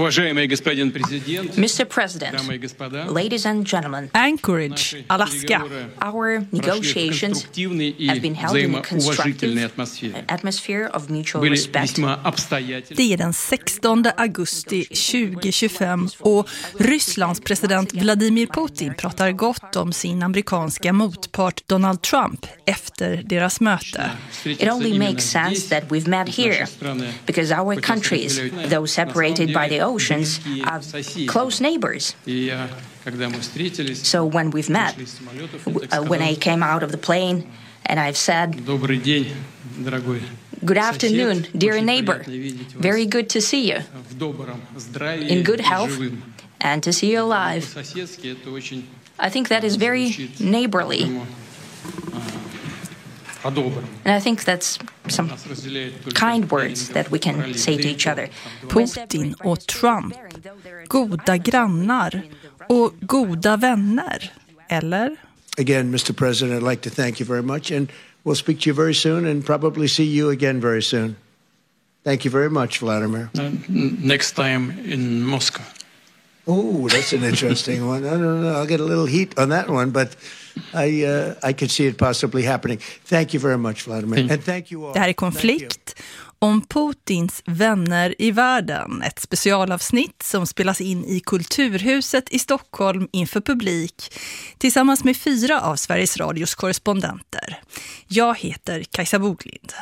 Mr. President, ladies and gentlemen, Anchorage, Alaska. our negotiations have been held in a constructive atmosphere of mutual respect. Det är den 16 augusti 2025 och Rysslands president Vladimir Putin pratar gott om sin amerikanska motpart Donald Trump efter deras möte. It only makes sense that we've met here because our countries, though separated by the oceans, are close neighbors. So when we've met, when I came out of the plane and I've said, "Good afternoon, dear neighbor. Very good to see you. In good health and to see you alive." I think that is very neighborly. And I think that's some kind words that we can say to each other. Putin och Trump, goda grannar och goda vänner, eller? Again, Mr. President, I'd like to thank you very much, and we'll speak to you very soon and probably see you again very soon. Thank you very much, Vladimir. Next time in Moscow. Oh, that's an interesting one. I don't know. I'll get a little heat on that one, but I could see it possibly happening. Thank you very much, Vladimir. And thank you all. Det här är Konflikt om Putins vänner i världen. Ett specialavsnitt som spelas in i Kulturhuset i Stockholm inför publik tillsammans med 4 av Sveriges Radios korrespondenter. Jag heter Kajsa Boglind.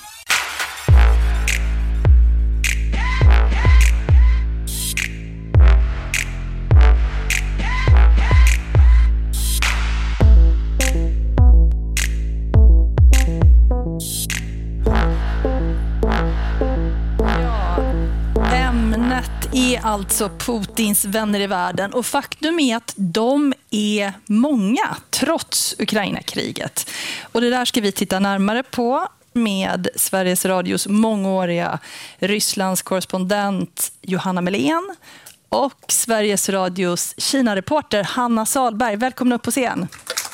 Är alltså Putins vänner i världen, och faktum är att de är många trots Ukraina-kriget. Och det där ska vi titta närmare på med Sveriges Radios mångåriga Rysslands korrespondent Johanna Melén och Sveriges Radios Kina-reporter Hanna Salberg. Välkomna upp på scen.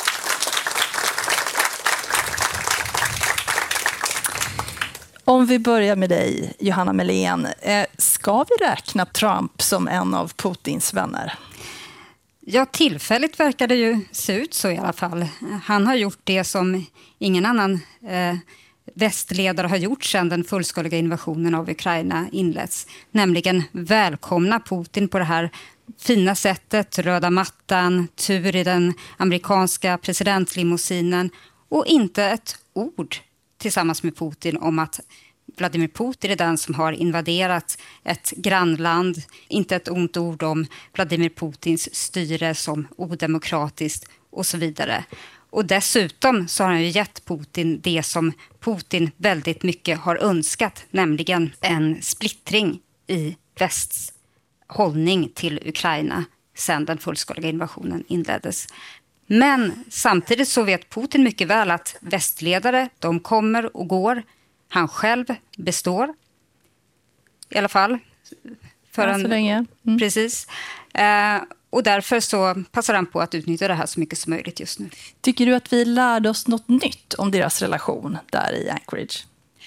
Om vi börjar med dig, Johanna Melén, ska vi räkna Trump som en av Putins vänner? Ja, tillfälligt verkar det ju se ut så i alla fall. Han har gjort det som ingen annan västledare har gjort sedan den fullskaliga invasionen av Ukraina inletts. Nämligen välkomna Putin på det här fina sättet, röda mattan, tur i den amerikanska presidentlimousinen och inte ett ord tillsammans med Putin om att Vladimir Putin är den som har invaderat ett grannland. Inte ett ont ord om Vladimir Putins styre som odemokratiskt och så vidare. Och dessutom så har han ju gett Putin det som Putin väldigt mycket har önskat, nämligen en splittring i västs hållning till Ukraina sedan den fullskaliga invasionen inleddes. Men samtidigt så vet Putin mycket väl att västledare, de kommer och går. Han själv består. I alla fall. Så länge. Precis. Och därför så passar han på att utnyttja det här så mycket som möjligt just nu. Tycker du att vi lärde oss något nytt om deras relation där i Anchorage?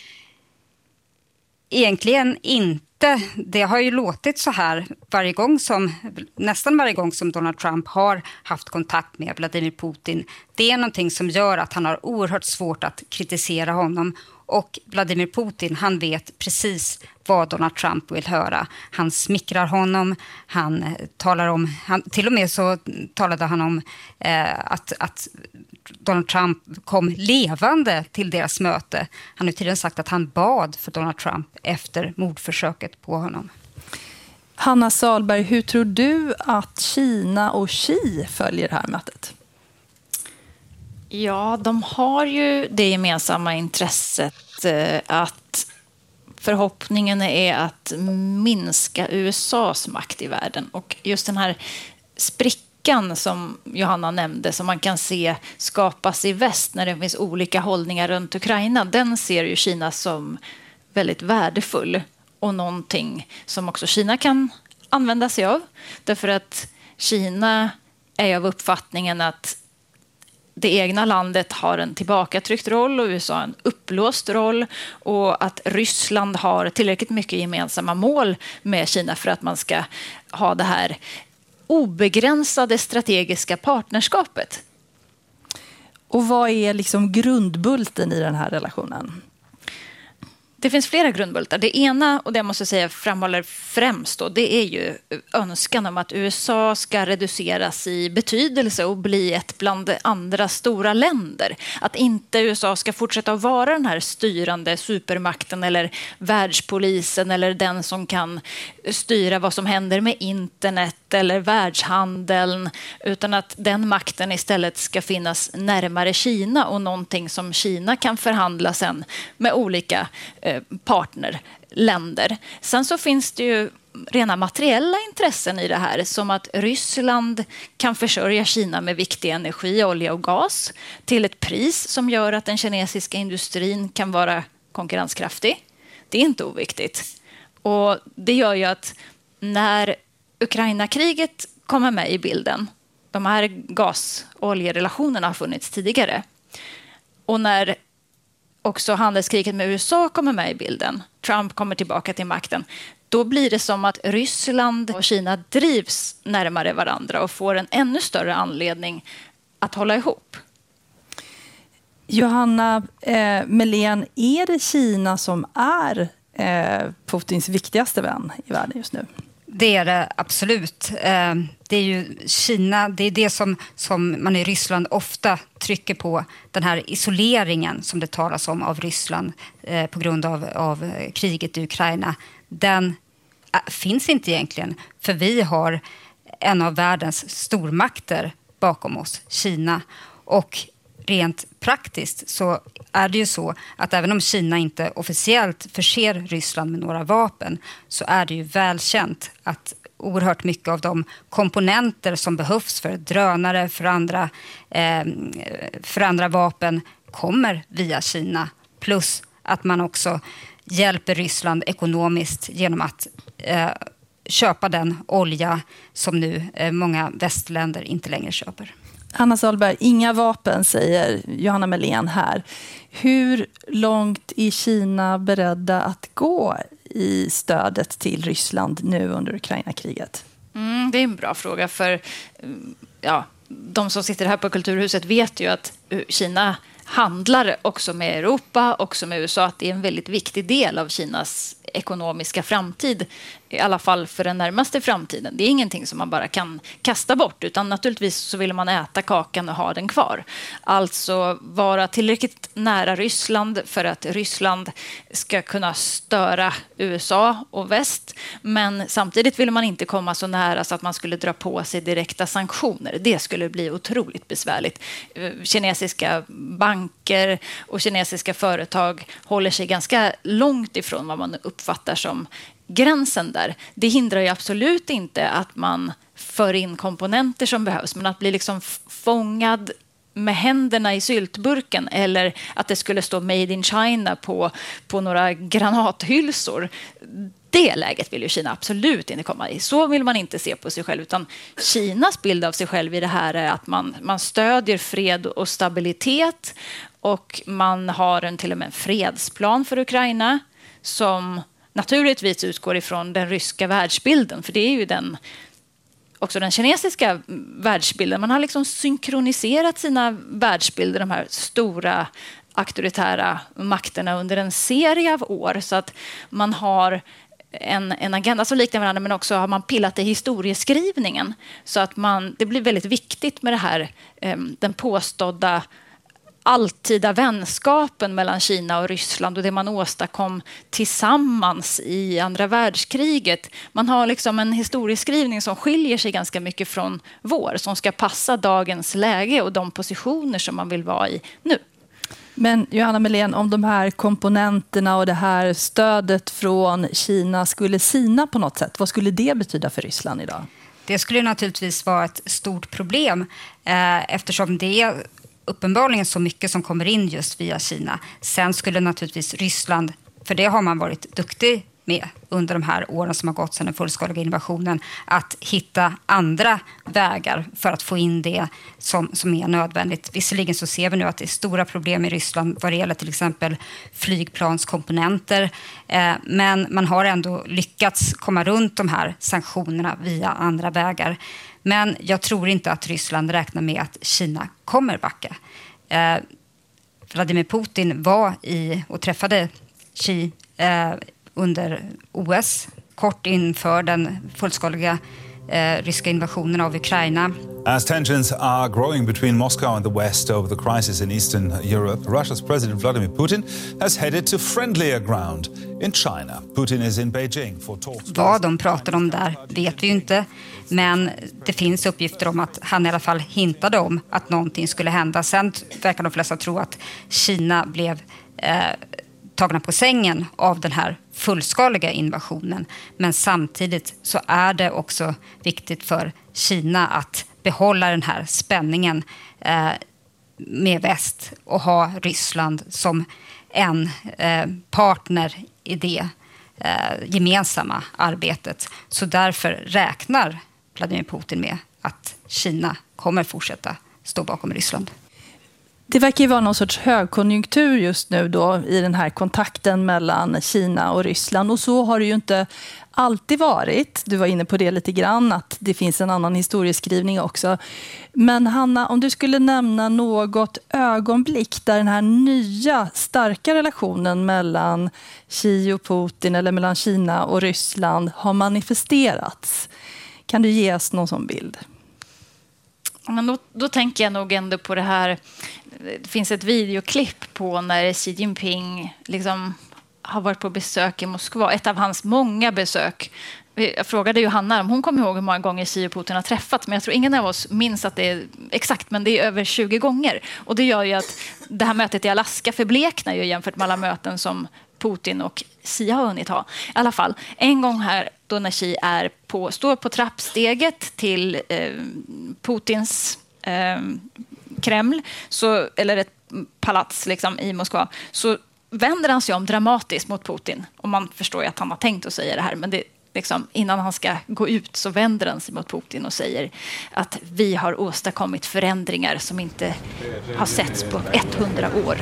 Egentligen inte. Det har ju låtit så här nästan varje gång som Donald Trump har haft kontakt med Vladimir Putin. Det är någonting som gör att han har oerhört svårt att kritisera honom. Och Vladimir Putin, han vet precis vad Donald Trump vill höra. Han smickrar honom, till och med så talade han om att Donald Trump kom levande till deras möte. Han har tydligen sagt att han bad för Donald Trump efter mordförsöket på honom. Hanna Salberg, hur tror du att Kina och Xi följer det här mötet? Ja, de har ju det gemensamma intresset att förhoppningen är att minska USAs makt i världen. Och just den här sprickan som Johanna nämnde, som man kan se skapas i väst när det finns olika hållningar runt Ukraina, den ser ju Kina som väldigt värdefull och någonting som också Kina kan använda sig av. Därför att Kina är av uppfattningen att det egna landet har en tillbakatryckt roll och USA en upplåst roll, och att Ryssland har tillräckligt mycket gemensamma mål med Kina för att man ska ha det här obegränsade strategiska partnerskapet. Och vad är liksom grundbulten i den här relationen? Det finns flera grundbultar. Det ena, och det jag måste säga framhåller främst då, det är ju önskan om att USA ska reduceras i betydelse och bli ett bland andra stora länder. Att inte USA ska fortsätta att vara den här styrande supermakten eller världspolisen eller den som kan styra vad som händer med internet eller världshandeln, utan att den makten istället ska finnas närmare Kina och någonting som Kina kan förhandla sen med olika partnerländer. Sen så finns det ju rena materiella intressen i det här, som att Ryssland kan försörja Kina med viktig energi, olja och gas till ett pris som gör att den kinesiska industrin kan vara konkurrenskraftig. Det är inte oviktigt. Och det gör ju att när Ukraina-kriget kommer med i bilden, de här gas- och oljerelationerna har funnits tidigare, och när också handelskriget med USA kommer med i bilden, Trump kommer tillbaka till makten, då blir det som att Ryssland och Kina drivs närmare varandra och får en ännu större anledning att hålla ihop. Johanna Melén, är det Kina som är Putins viktigaste vän i världen just nu? Det är det absolut. Det är ju Kina, det är det som man i Ryssland ofta trycker på, den här isoleringen som det talas om av Ryssland på grund av kriget i Ukraina. Den finns inte egentligen, för vi har en av världens stormakter bakom oss, Kina. Och rent praktiskt så är det ju så att även om Kina inte officiellt förser Ryssland med några vapen, så är det ju välkänt att oerhört mycket av de komponenter som behövs för drönare, för andra vapen kommer via Kina. Plus att man också hjälper Ryssland ekonomiskt genom att köpa den olja som nu många västländer inte längre köper. Hanna Sahlberg, inga vapen, säger Johanna Melén här. Hur långt är Kina beredda att gå i stödet till Ryssland nu under Ukraina-kriget? Det är en bra fråga, för de som sitter här på Kulturhuset vet ju att Kina handlar också med Europa, också med USA, att det är en väldigt viktig del av Kinas ekonomiska framtid, i alla fall för den närmaste framtiden. Det är ingenting som man bara kan kasta bort, utan naturligtvis så vill man äta kakan och ha den kvar. Alltså vara tillräckligt nära Ryssland för att Ryssland ska kunna störa USA och väst, men samtidigt vill man inte komma så nära så att man skulle dra på sig direkta sanktioner. Det skulle bli otroligt besvärligt. Kinesiska banker och kinesiska företag håller sig ganska långt ifrån vad man uppfattar som gränsen där. Det hindrar ju absolut inte att man för in komponenter som behövs, men att bli liksom fångad med händerna i syltburken, eller att det skulle stå Made in China på några granathylsor, det läget vill ju Kina absolut inte komma i. Så vill man inte se på sig själv, utan Kinas bild av sig själv i det här är att man stödjer fred och stabilitet, och man har till och med en fredsplan för Ukraina som naturligtvis utgår ifrån den ryska världsbilden, för det är ju också den kinesiska världsbilden. Man har liksom synkroniserat sina världsbilder, de här stora auktoritära makterna, under en serie av år, så att man har en agenda som liknar varandra, men också har man pillat i historieskrivningen, så att det blir väldigt viktigt med det här, den påstådda alltida vänskapen mellan Kina och Ryssland och det man åstadkom tillsammans i andra världskriget. Man har liksom en historieskrivning som skiljer sig ganska mycket från vår, som ska passa dagens läge och de positioner som man vill vara i nu. Men Johanna Melén, om de här komponenterna och det här stödet från Kina skulle sina på något sätt, vad skulle det betyda för Ryssland idag? Det skulle naturligtvis vara ett stort problem eftersom det är uppenbarligen så mycket som kommer in just via Kina. Sen skulle naturligtvis Ryssland, för det har man varit duktig med under de här åren som har gått sedan den fullskaliga invasionen, att hitta andra vägar för att få in det som är nödvändigt. Visserligen så ser vi nu att det är stora problem i Ryssland vad det gäller till exempel flygplanskomponenter, men man har ändå lyckats komma runt de här sanktionerna via andra vägar. Men jag tror inte att Ryssland räknar med att Kina kommer backa. Vladimir Putin var och träffade Xi under OS, kort inför den fullskaliga ryska invasionen av Ukraina. As tensions are growing between Moscow and the West over the crisis in Eastern Europe, Russia's President Vladimir Putin has headed to friendlier ground in China. Putin is in Beijing for talks. Vad de pratar om där vet vi ju inte, men det finns uppgifter om att han i alla fall hintade om att någonting skulle hända. Sen verkar de flesta tro att Kina blev tagna på sängen av den här fullskaliga invasionen. Men samtidigt så är det också viktigt för Kina att behålla den här spänningen med väst och ha Ryssland som en partner i det gemensamma arbetet. Så därför räknar Vladimir Putin med att Kina kommer fortsätta stå bakom Ryssland. Det verkar ju vara någon sorts högkonjunktur just nu då i den här kontakten mellan Kina och Ryssland. Och så har det ju inte alltid varit. Du var inne på det lite grann, att det finns en annan historieskrivning också. Men Hanna, om du skulle nämna något ögonblick där den här nya starka relationen mellan Xi och Putin eller mellan Kina och Ryssland har manifesterats. Kan du ge oss någon sån bild? Men då tänker jag nog ändå på det här. Det finns ett videoklipp på när Xi Jinping liksom har varit på besök i Moskva. Ett av hans många besök. Jag frågade ju Hanna om hon kommer ihåg hur många gånger Xi och Putin har träffats. Men jag tror ingen av oss minns att det är exakt. Men det är över 20 gånger. Och det gör ju att det här mötet i Alaska förbleknar ju jämfört med alla möten som Putin och Xi har hunnit ha. I alla fall, en gång här då när Xi står på trappsteget till Putins Kreml, eller ett palats liksom, i Moskva, så vänder han sig om dramatiskt mot Putin. Och man förstår ju att han har tänkt att säga det här, men det, liksom, innan han ska gå ut så vänder han sig mot Putin och säger att vi har åstadkommit förändringar som inte har setts på 100 år.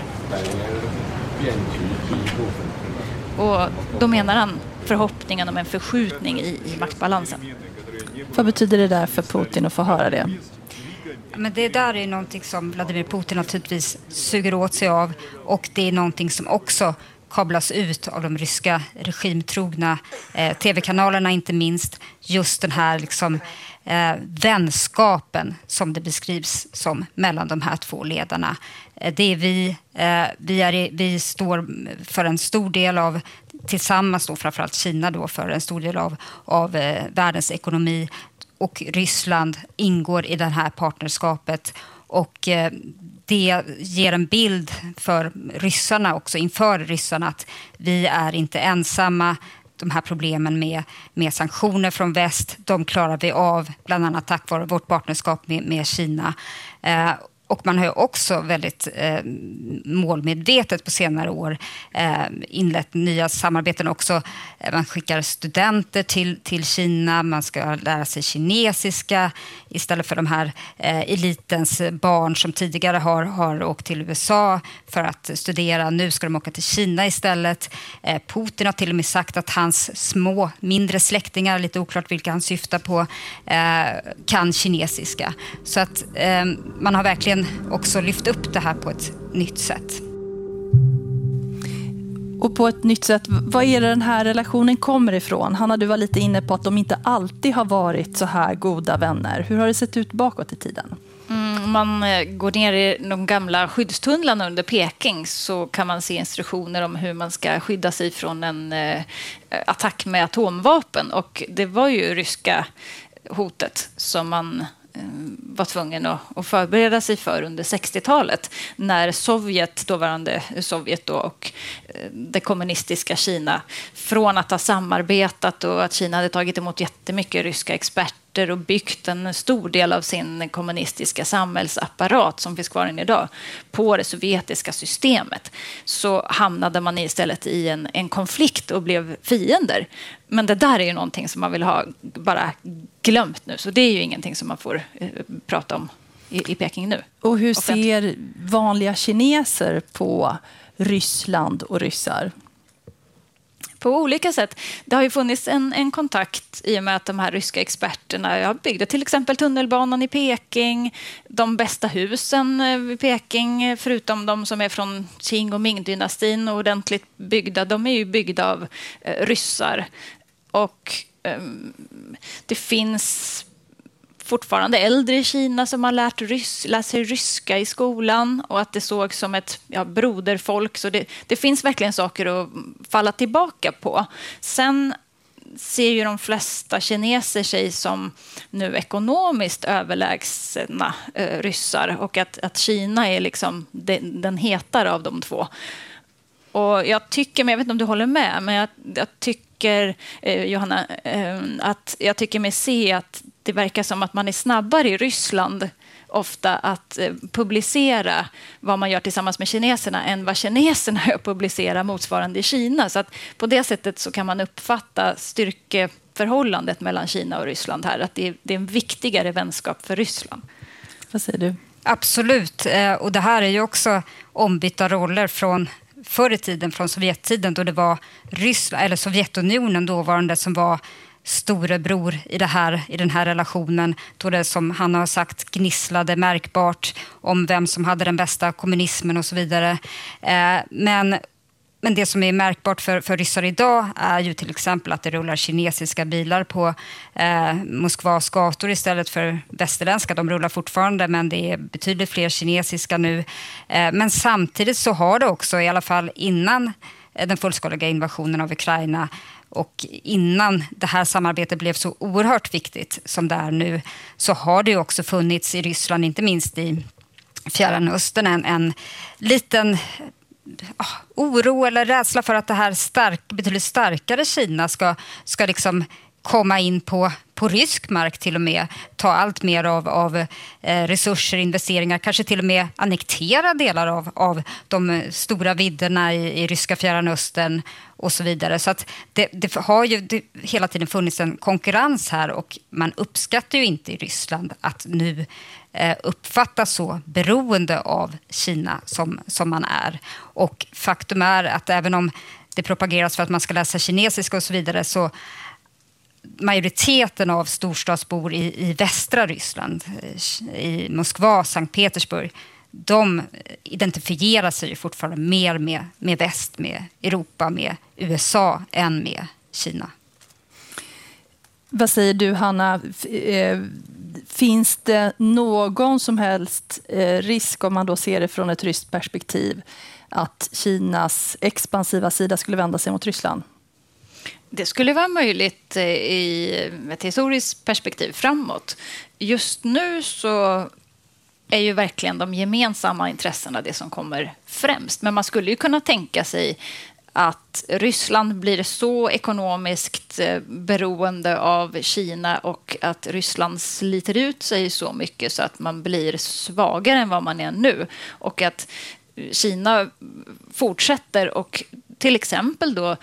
Och då menar han förhoppningen om en förskjutning i maktbalansen. Vad betyder det där för Putin att få höra det? Men det där är någonting som Vladimir Putin naturligtvis suger åt sig av, och det är någonting som också kablas ut av de ryska regimtrogna tv-kanalerna, inte minst vi den här liksom, vänskapen som det beskrivs som mellan de här två ledarna. Det är vi står för en stor del av, tillsammans då framförallt Kina då, för en stor del av världens ekonomi, och Ryssland ingår i det här partnerskapet, och det ger en bild för ryssarna också, inför ryssarna, att vi är inte ensamma. De här problemen med sanktioner från väst, de klarar vi av, bland annat tack vare vårt partnerskap med Kina. Och man har ju också väldigt målmedvetet på senare år inlett nya samarbeten också. Man skickar studenter till Kina, man ska lära sig kinesiska istället för de här elitens barn som tidigare har åkt till USA för att studera. Nu ska de åka till Kina istället. Putin har till och med sagt att hans mindre släktingar, lite oklart vilka han syftar på, kan kinesiska. Så att man har verkligen också lyft upp det här på ett nytt sätt. Och på ett nytt sätt, vad är det den här relationen kommer ifrån? Hanna, du var lite inne på att de inte alltid har varit så här goda vänner. Hur har det sett ut bakåt i tiden? Om man går ner i de gamla skyddstunnlarna under Peking så kan man se instruktioner om hur man ska skydda sig från en attack med atomvapen. Och det var ju ryska hotet som man var tvungen att förbereda sig för under 60-talet när Sovjet, dåvarande Sovjet då, och det kommunistiska Kina, från att ha samarbetat och att Kina hade tagit emot jättemycket ryska experter och byggt en stor del av sin kommunistiska samhällsapparat som finns kvar än idag på det sovjetiska systemet, så hamnade man istället i en konflikt och blev fiender. Men det där är ju någonting som man vill ha bara glömt nu, så det är ju ingenting som man får prata om i Peking nu. Och hur ser vanliga kineser på Ryssland och ryssar? På olika sätt. Det har ju funnits en kontakt i och med att de här ryska experterna byggde till exempel tunnelbanan i Peking, de bästa husen i Peking, förutom de som är från Qing- och Ming-dynastin och ordentligt byggda, de är ju byggda av ryssar. Och det finns fortfarande äldre i Kina som har lärt sig ryska i skolan och att det såg som ett broderfolk. Så det finns verkligen saker att falla tillbaka på. Sen ser ju de flesta kineser sig som nu ekonomiskt överlägsna ryssar och att Kina är liksom den hetare av de två. Och jag tycker, men jag vet inte om du håller med, men jag tycker, Johanna, att jag tycker mig se att det verkar som att man är snabbare i Ryssland ofta att publicera vad man gör tillsammans med kineserna än vad kineserna gör publicera motsvarande i Kina. Så att på det sättet så kan man uppfatta styrkeförhållandet mellan Kina och Ryssland här, att det är en viktigare vänskap för Ryssland. Vad säger du? Absolut, och det här är ju också ombytta roller från förr i tiden, från Sovjettiden, då det var Ryssland, eller Sovjetunionen dåvarande, som var storebror i den här relationen, då det, som han har sagt, gnisslade märkbart om vem som hade den bästa kommunismen och så vidare. Men det som är märkbart för ryssar idag är ju till exempel att det rullar kinesiska bilar på Moskvas gator istället för västerländska. De rullar fortfarande, men det är betydligt fler kinesiska nu. Men samtidigt så har det också, i alla fall innan den fullskaliga invasionen av Ukraina och innan det här samarbetet blev så oerhört viktigt som det är nu, så har det också funnits i Ryssland, inte minst i Fjärran Östern, en liten oro eller rädsla för att det här betydligt starkare Kina ska liksom komma in på rysk mark, till och med ta allt mer av resurser, investeringar, kanske till och med annektera delar av de stora vidderna i ryska Fjärran Östern och så vidare. Så att det har ju hela tiden funnits en konkurrens här, och man uppskattar ju inte i Ryssland att nu uppfattas så beroende av Kina som man är. Och faktum är att även om det propageras för att man ska läsa kinesiska och så vidare, så majoriteten av storstadsbor i västra Ryssland, i Moskva, Sankt Petersburg, de identifierar sig fortfarande mer med väst, med Europa, med USA än med Kina. Vad säger du, Hanna? Finns det någon som helst risk, om man då ser det från ett ryskt perspektiv, att Kinas expansiva sida skulle vända sig mot Ryssland? Det skulle vara möjligt i ett historiskt perspektiv framåt. Just nu så är ju verkligen de gemensamma intressena det som kommer främst. Men man skulle ju kunna tänka sig att Ryssland blir så ekonomiskt beroende av Kina och att Ryssland sliter ut sig så mycket så att man blir svagare än vad man är nu. Och att Kina fortsätter och till exempel då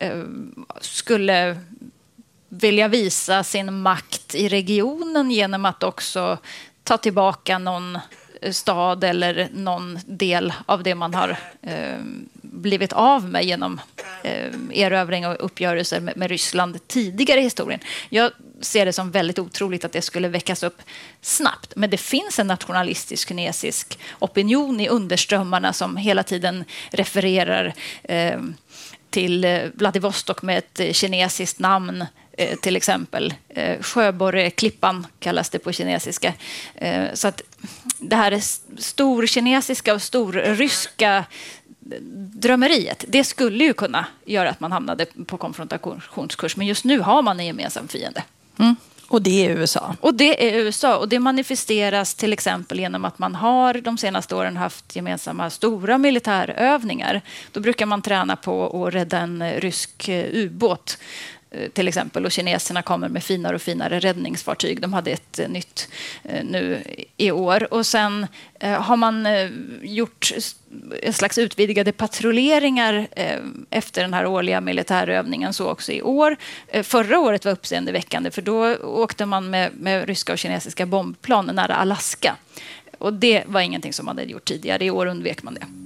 skulle vilja visa sin makt i regionen genom att också ta tillbaka någon stad eller någon del av det man har blivit av med genom erövring och uppgörelser med Ryssland tidigare i historien. Jag ser det som väldigt otroligt att det skulle väckas upp snabbt. Men det finns en nationalistisk kinesisk opinion i underströmmarna som hela tiden refererar till Vladivostok med ett kinesiskt namn, till exempel. Sjöborreklippan kallas det på kinesiska. Så att det här är storkinesiska och storryska drömmeriet, det skulle ju kunna göra att man hamnade på konfrontationskurs. Men just nu har man en gemensam fiende. Och det är USA. Och det är USA. Och det manifesteras till exempel genom att man har de senaste åren haft gemensamma stora militärövningar. Då brukar man träna på att rädda en rysk ubåt till exempel. Och kineserna kommer med finare och finare räddningsfartyg. De hade ett nytt nu i år. Och sen har man gjort en slags utvidgade patrulleringar efter den här årliga militärövningen, så också i år. Förra året var uppseendeväckande, för då åkte man med ryska och kinesiska bombplan nära Alaska. Och det var ingenting som man hade gjort tidigare. I år undvek man det.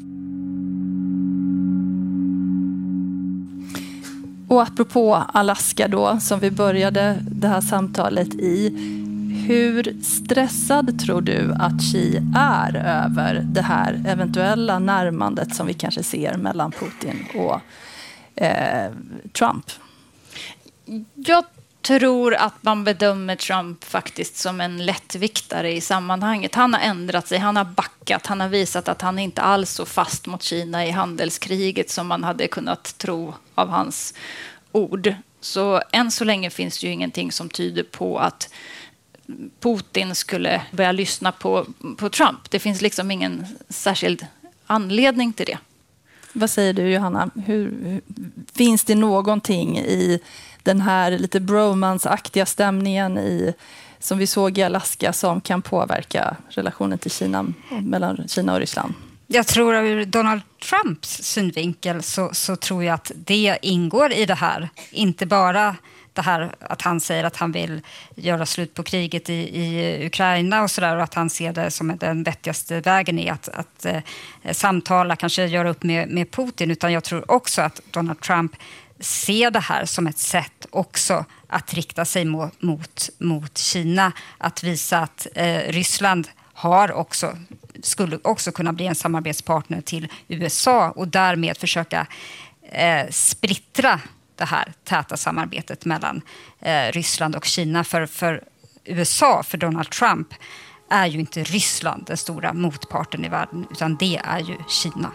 Och apropå Alaska då, som vi började det här samtalet i. Hur stressad tror du att Xi är över det här eventuella närmandet som vi kanske ser mellan Putin och Trump? Jag tror att man bedömer Trump faktiskt som en lättviktare i sammanhanget. Han har ändrat sig, han har backat, han har visat att han inte alls så fast mot Kina i handelskriget som man hade kunnat tro av hans ord. Så än så länge finns det ju ingenting som tyder på att Putin skulle börja lyssna på Trump. Det finns liksom ingen särskild anledning till det. Vad säger du, Johanna? Finns det någonting i den här lite bromance-aktiga stämningen som vi såg i Alaska som kan påverka relationen till Kina, mellan Kina och Ryssland? Jag tror att ur Donald Trumps synvinkel så tror jag att det ingår i det här. Inte bara det här att han säger att han vill göra slut på kriget i Ukraina och sådär, och att han ser det som den vettigaste vägen i att samtala, kanske göra upp med Putin, utan jag tror också att Donald Trump ser det här som ett sätt också att rikta sig mot Kina, att visa att Ryssland skulle också kunna bli en samarbetspartner till USA och därmed försöka splittra det här täta samarbetet mellan Ryssland och Kina. För USA, för Donald Trump, är ju inte Ryssland den stora motparten i världen, utan det är ju Kina.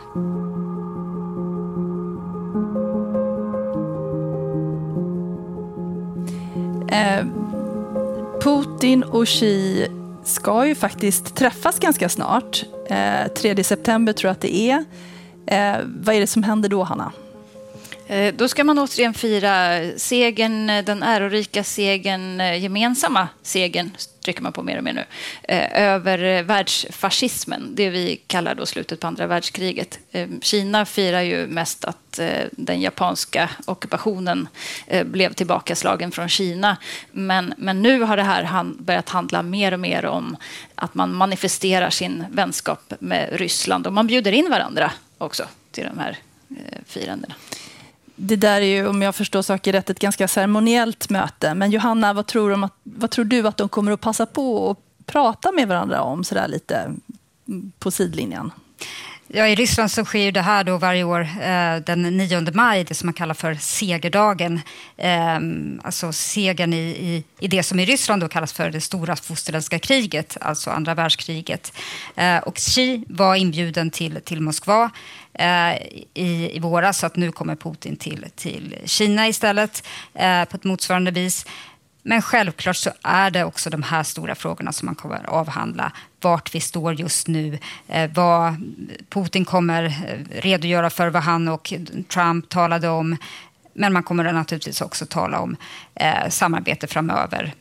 Putin och Xi ska ju faktiskt träffas ganska snart. 3 september tror jag att det är. Vad är det som händer då, Hanna? Då ska man återigen fira segern, den ärorika segern, gemensamma segern, trycker man på mer och mer nu, över världsfascismen, det vi kallar då slutet på andra världskriget. Kina firar ju mest att den japanska ockupationen blev tillbakaslagen från Kina, men nu har det här börjat handla mer och mer om att man manifesterar sin vänskap med Ryssland, och man bjuder in varandra också till de här firandena. Det där är ju, om jag förstår saker rätt, ett ganska ceremoniellt möte. Men Johanna, vad tror du att de kommer att passa på att prata med varandra om så där lite på sidlinjen? Ja, i Ryssland så sker det här då varje år den 9 maj, det som man kallar för segerdagen. Alltså segern i det som i Ryssland då kallas för det stora fosterländska kriget, alltså andra världskriget. Och Xi var inbjuden till Moskva i våras, så att nu kommer Putin till Kina istället på ett motsvarande vis. Men självklart så är det också de här stora frågorna som man kommer avhandla. Vart vi står just nu, vad Putin kommer redogöra för, vad han och Trump talade om. Men man kommer naturligtvis också tala om samarbete framöver.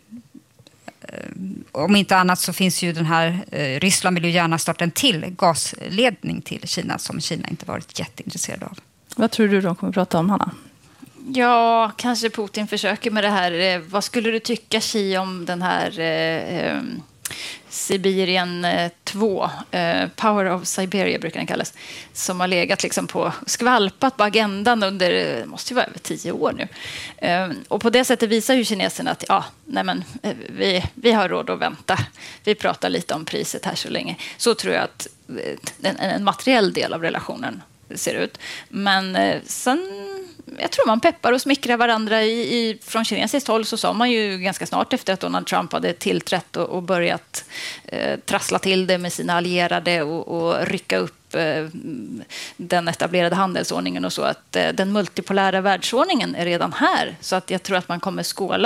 Om inte annat så finns ju den här, Ryssland vill ju gärna starta en till gasledning till Kina som Kina inte varit jätteintresserad av. Vad tror du de kommer att prata om, Hanna? Ja, kanske Putin försöker med det här. Vad skulle du tycka, Xi, om den här Sibirien 2, Power of Siberia brukar den kallas, som har legat liksom skvalpat på agendan under, måste ju vara över 10 år nu. Och på det sättet visar ju kineserna att vi har råd att vänta. Vi pratar lite om priset här så länge. Så tror jag att en materiell del av relationen ser ut. Men sen, jag tror man peppar och smickrar varandra från kinesiskt håll, så sa man ju ganska snart efter att Donald Trump hade tillträtt och börjat trassla till det med sina allierade och rycka upp den etablerade handelsordningen och så, att den multipolära världsordningen är redan här. Så att jag tror att man kommer skåla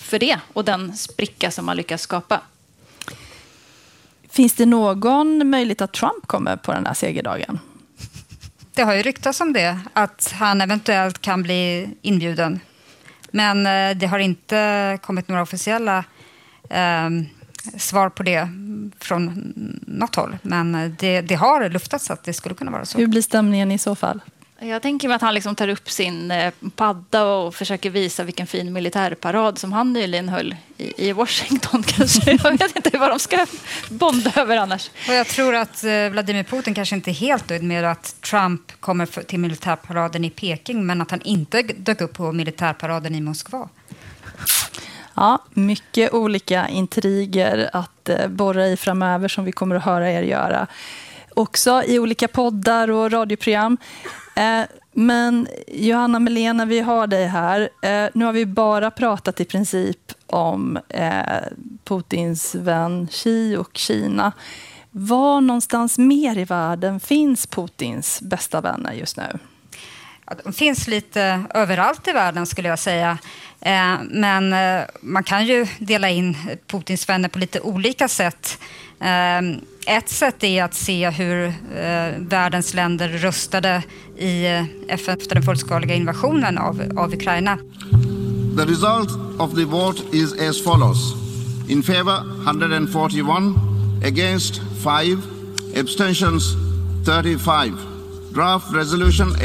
för det och den spricka som man lyckas skapa. Finns det någon möjlighet att Trump kommer på den här segerdagen? Det har ju ryktats om det, att han eventuellt kan bli inbjuden. Men det har inte kommit några officiella svar på det från något håll. Men det har luftats att det skulle kunna vara så. Hur blir stämningen i så fall? Jag tänker mig att han liksom tar upp sin padda och försöker visa vilken fin militärparad som han nyligen höll i Washington. Kanske. Jag vet inte vad de ska bonda över annars. Och jag tror att Vladimir Putin kanske inte är helt nöjd med att Trump kommer till militärparaden i Peking, men att han inte dök upp på militärparaden i Moskva. Ja, mycket olika intriger att borra i framöver som vi kommer att höra er göra. Också i olika poddar och radioprogram. Men Johanna Melena, vi har dig här. Nu har vi bara pratat i princip om Putins vän Xi och Kina. Var någonstans mer i världen finns Putins bästa vänner just nu? Ja, de finns lite överallt i världen skulle jag säga. Men man kan ju dela in Putins vänner på lite olika sätt. Ett sätt är att se hur världens länder röstade i FN efter den fullskaliga invasionen av Ukraina. The result of the vote is as follows. In favor 141, against 5, abstentions 35. Draft resolution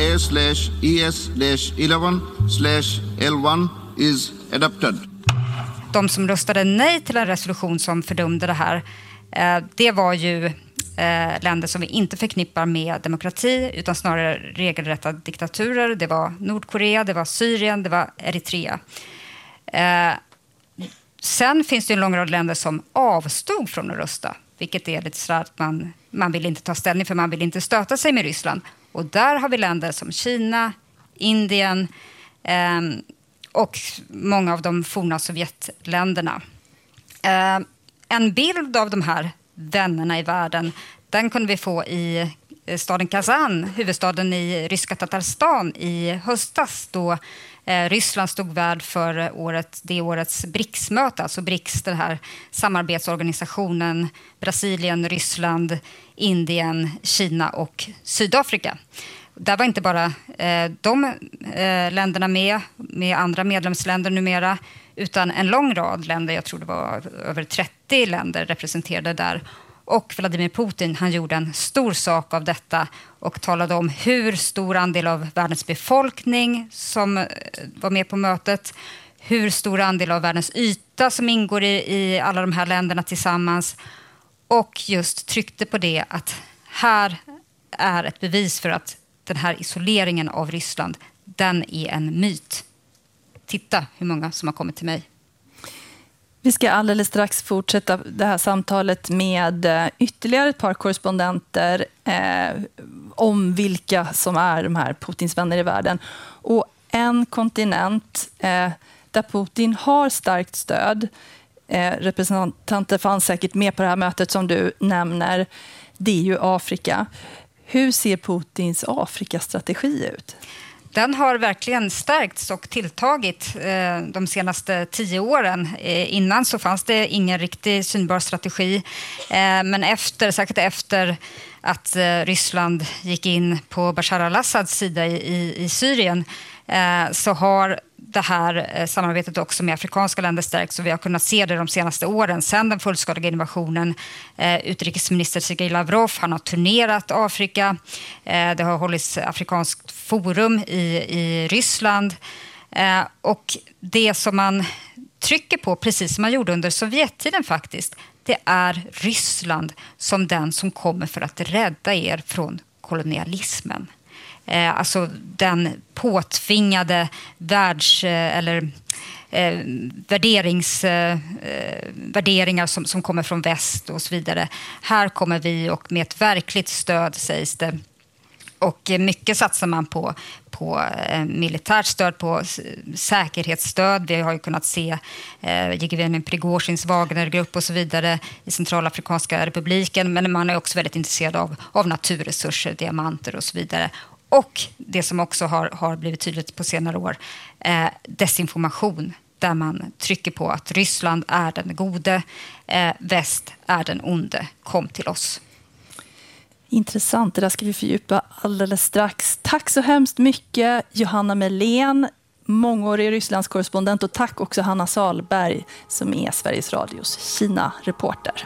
A/ES/11/L1 is adopted. De som röstade nej till en resolution som fördömde det här, det var ju länder som vi inte förknippar med demokrati utan snarare regelrätta diktaturer. Det var Nordkorea, det var Syrien, det var Eritrea. Sen finns det en lång rad länder som avstod från att rösta, vilket är lite så att man vill inte ta ställning för man vill inte stöta sig med Ryssland. Och där har vi länder som Kina, Indien och många av de forna Sovjetländerna. En bild av de här vännerna i världen, den kunde vi få i staden Kazan, huvudstaden i ryska Tatarstan i höstas, då Ryssland stod värd för årets BRICS-möte, alltså BRICS, den här samarbetsorganisationen Brasilien, Ryssland, Indien, Kina och Sydafrika. Där var inte bara de länderna med andra medlemsländer numera, utan en lång rad länder, jag tror det var över 30 länder representerade där. Och Vladimir Putin, han gjorde en stor sak av detta och talade om hur stor andel av världens befolkning som var med på mötet, hur stor andel av världens yta som ingår i alla de här länderna tillsammans, och just tryckte på det att här är ett bevis för att den här isoleringen av Ryssland, den är en myt. Titta hur många som har kommit till mig. Vi ska alldeles strax fortsätta det här samtalet med ytterligare ett par korrespondenter om vilka som är de här Putins vänner i världen. Och en kontinent där Putin har starkt stöd, representanter fanns säkert med på det här mötet som du nämner, det är ju Afrika. Hur ser Putins Afrikastrategi ut? Den har verkligen stärkts och tilltagit de senaste 10 åren. Innan så fanns det ingen riktig synbar strategi. Men särskilt efter att Ryssland gick in på Bashar al-Assads sida i Syrien, så har det här samarbetet också med afrikanska länder stärks, och vi har kunnat se det de senaste åren sedan den fullskaliga invasionen. Utrikesminister Sergej Lavrov, han har turnerat Afrika. Det har hållits afrikanskt forum i Ryssland. Och det som man trycker på, precis som man gjorde under Sovjettiden faktiskt, det är Ryssland som den som kommer för att rädda er från kolonialismen. Alltså den påtvingade värderingar som kommer från väst och så vidare. Här kommer vi, och med ett verkligt stöd sägs det. Och mycket satsar man på militärt stöd, på säkerhetsstöd. Vi har ju kunnat se Yevgeni Prigozjins Wagnergrupp och så vidare i Centralafrikanska republiken. Men man är också väldigt intresserad av naturresurser, diamanter och så vidare. Och det som också har blivit tydligt på senare år, desinformation. där man trycker på att Ryssland är den gode, väst är den onde, kom till oss. Intressant, det där ska vi fördjupa alldeles strax. Tack så hemskt mycket Johanna Melén, mångårig Rysslandskorrespondent, och tack också Hanna Salberg som är Sveriges Radios Kina-reporter.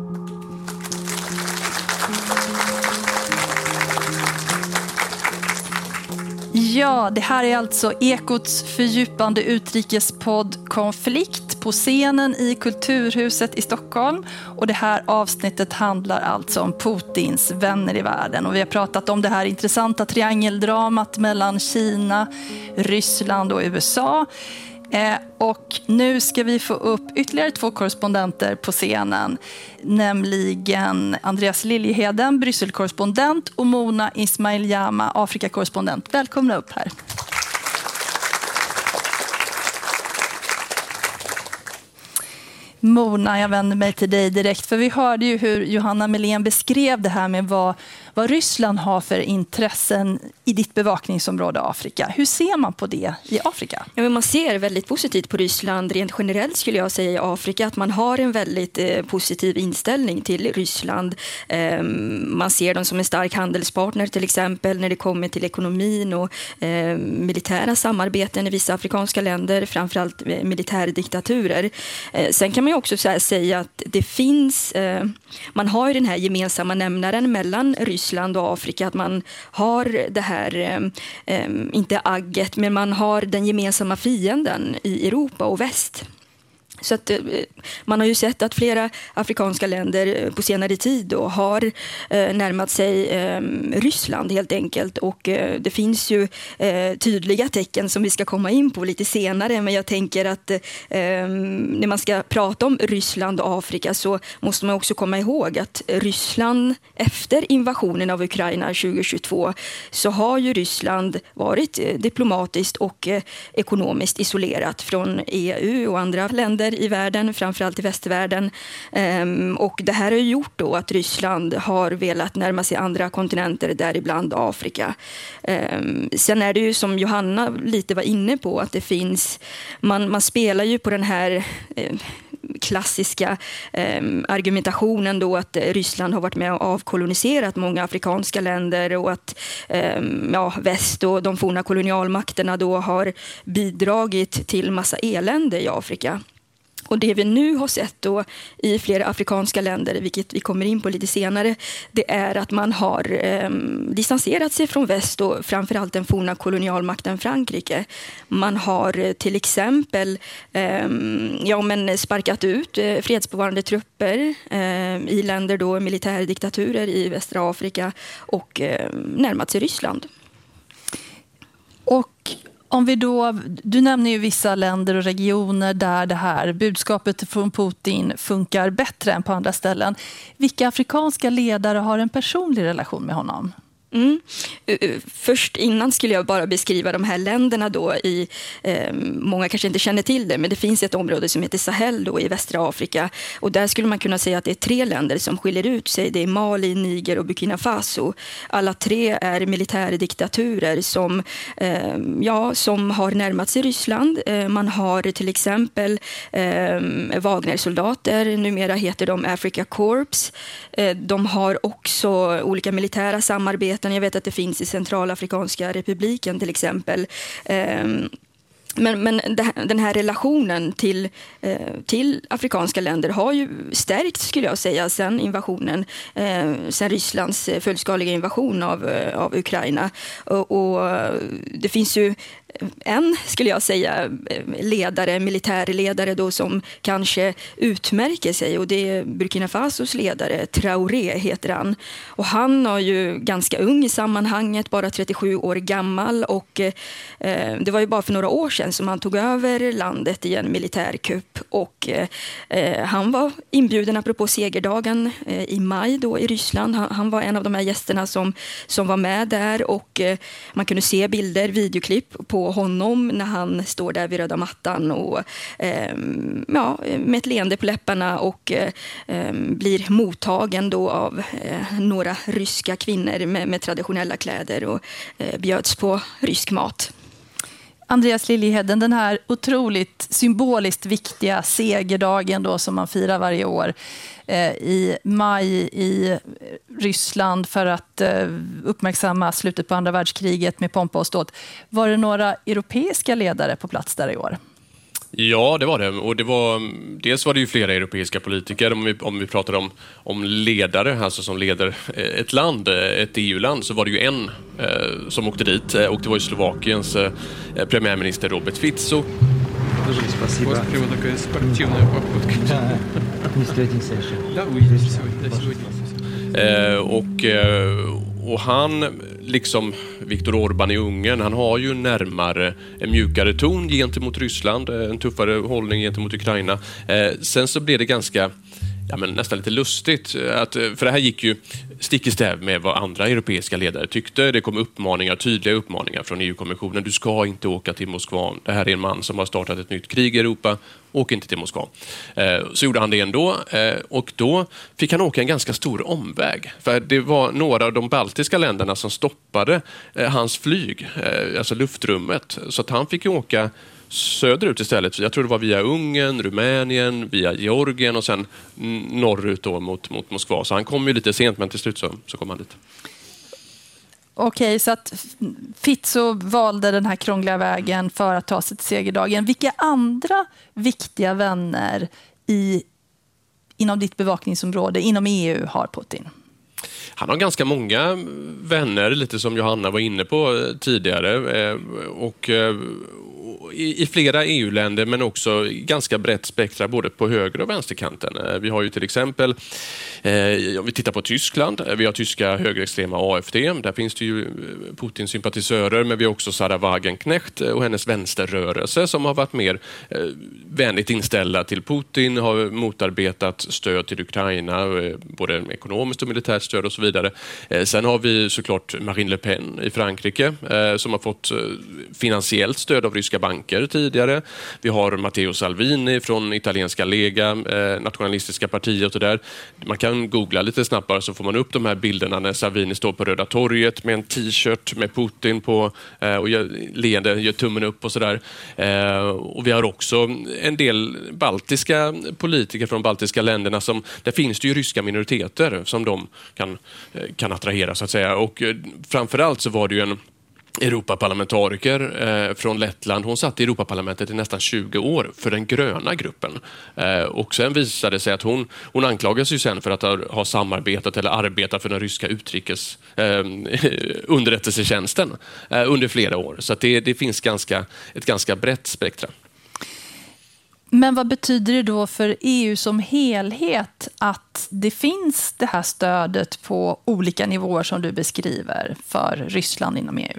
Ja, det här är alltså Ekots fördjupande utrikespodd Konflikt på scenen i Kulturhuset i Stockholm. Och det här avsnittet handlar alltså om Putins vänner i världen. Och vi har pratat om det här intressanta triangeldramat mellan Kina, Ryssland och USA. Och nu ska vi få upp ytterligare 2 korrespondenter på scenen, nämligen Andreas Liljeheden, Brysselkorrespondent, och Mona Ismail-Jama, Afrikakorrespondent. Välkomna upp här. Mona, jag vänder mig till dig direkt, för vi hörde ju hur Johanna Melén beskrev det här med vad Ryssland har för intressen i ditt bevakningsområde Afrika. Hur ser man på det i Afrika? Ja, men man ser väldigt positivt på Ryssland rent generellt, skulle jag säga, i Afrika. Att man har en väldigt positiv inställning till Ryssland. Man ser dem som en stark handelspartner, till exempel när det kommer till ekonomin och militära samarbeten i vissa afrikanska länder, framförallt militärdiktaturer. Sen kan man ju också säga att det finns, man har ju den här gemensamma nämnaren mellan Ryssland och Afrika, att man har det här, inte agget, men man har den gemensamma fienden i Europa och väst. Så att man har ju sett att flera afrikanska länder på senare tid då har närmat sig Ryssland helt enkelt. Och det finns ju tydliga tecken som vi ska komma in på lite senare. Men jag tänker att när man ska prata om Ryssland och Afrika så måste man också komma ihåg att Ryssland efter invasionen av Ukraina 2022 så har ju Ryssland varit diplomatiskt och ekonomiskt isolerat från EU och andra länder i världen, framförallt i västvärlden. Och det här har gjort då att Ryssland har velat närma sig andra kontinenter, däribland Afrika. Sen är det ju som Johanna lite var inne på att det finns, man spelar ju på den här klassiska argumentationen då att Ryssland har varit med och avkoloniserat många afrikanska länder och att väst och de forna kolonialmakterna då har bidragit till massa elände i Afrika. Och det vi nu har sett då i flera afrikanska länder, vilket vi kommer in på lite senare, det är att man har distanserat sig från väst och framförallt den forna kolonialmakten Frankrike. Man har till exempel sparkat ut fredsbevarande trupper i länder då militärdiktaturer i västra Afrika och närmat sig Ryssland. Och om vi då, du nämner ju vissa länder och regioner där det här budskapet från Putin funkar bättre än på andra ställen. Vilka afrikanska ledare har en personlig relation med honom? Först innan skulle jag bara beskriva de här länderna då i, många kanske inte känner till det, men det finns ett område som heter Sahel då i västra Afrika, och där skulle man kunna säga att det är 3 länder som skiljer ut sig. Det är Mali, Niger och Burkina Faso. Alla 3 är militärdiktaturer som har närmat sig Ryssland. Man har till exempel Wagner-soldater, numera heter de Africa Corps. De har också olika militära samarbeten. Jag vet att det finns i Centralafrikanska republiken till exempel. Men den här relationen till afrikanska länder har ju stärkt, skulle jag säga, sen invasionen, sen Rysslands fullskaliga invasion av Ukraina. Och det finns ju skulle jag säga, militärledare då som kanske utmärker sig, och det är Burkina Fasos ledare, Traoré heter han. Och han är ju ganska ung i sammanhanget, bara 37 år gammal, och det var ju bara för några år sedan som han tog över landet i en militärkupp, och han var inbjuden apropå segerdagen i maj då i Ryssland. Han var en av de här gästerna som var med där, och man kunde se bilder, videoklipp på honom när han står där vid röda mattan och med ett leende på läpparna och blir mottagen då av några ryska kvinnor med traditionella kläder och bjöds på rysk mat. Andreas Liljeheden, den här otroligt symboliskt viktiga segerdagen då som man firar varje år i maj i Ryssland för att uppmärksamma slutet på andra världskriget med pompa och ståt. Var det några europeiska ledare på plats där i år? Ja, det var det. Och dels var det ju flera europeiska politiker, om vi pratar om ledare, alltså som leder ett land, ett EU-land, så var det ju en som åkte dit, och det var ju Slovakiens premiärminister Robert Fico. Och han, liksom Viktor Orbán i Ungern, han har ju närmare en mjukare ton gentemot Ryssland, en tuffare hållning gentemot Ukraina. Sen så blev det ganska, nästan lite lustigt, för det här gick ju stick i stäv med vad andra europeiska ledare tyckte. Det kom tydliga uppmaningar från EU-kommissionen. Du ska inte åka till Moskva. Det här är en man som har startat ett nytt krig i Europa. Åk inte till Moskva. Så gjorde han det ändå, och då fick han åka en ganska stor omväg. För det var några av de baltiska länderna som stoppade hans flyg, alltså luftrummet. Så att han fick åka söderut istället. Jag tror det var via Ungern, Rumänien, via Georgien och sen norrut då mot Moskva. Så han kom ju lite sent, men till slut så kom han dit. Okej, så att Fico valde den här krångliga vägen för att ta sig till segerdagen. Vilka andra viktiga vänner inom ditt bevakningsområde, inom EU, har Putin? Han har ganska många vänner, lite som Johanna var inne på tidigare. Och i flera EU-länder, men också ganska brett spektra både på höger- och vänsterkanten. Vi har ju till exempel, om vi tittar på Tyskland, vi har tyska högerextrema AfD. Där finns det ju Putins sympatisörer, men vi har också Sarah Wagenknecht och hennes vänsterrörelse som har varit mer vänligt inställda till Putin, har motarbetat stöd till Ukraina, både ekonomiskt och militärt stöd och så vidare. Sen har vi såklart Marine Le Pen i Frankrike som har fått finansiellt stöd av ryska banker tidigare. Vi har Matteo Salvini från italienska Lega, nationalistiska partiet och där. Man kan googla lite snabbare så får man upp de här bilderna när Salvini står på Röda torget med en t-shirt med Putin på och gör tummen upp och sådär. Och vi har också en del baltiska politiker från de baltiska länderna där finns det ju ryska minoriteter som de kan attrahera så att säga. Och framförallt så var det ju en Europaparlamentariker från Lettland. Hon satt i Europaparlamentet i nästan 20 år för den gröna gruppen. Och sen visade det sig att hon anklagas ju sen för att ha samarbetat eller arbetat för den ryska underrättelsetjänsten under flera år. Så att det finns ett ganska brett spektra. Men vad betyder det då för EU som helhet att det finns det här stödet på olika nivåer som du beskriver för Ryssland inom EU?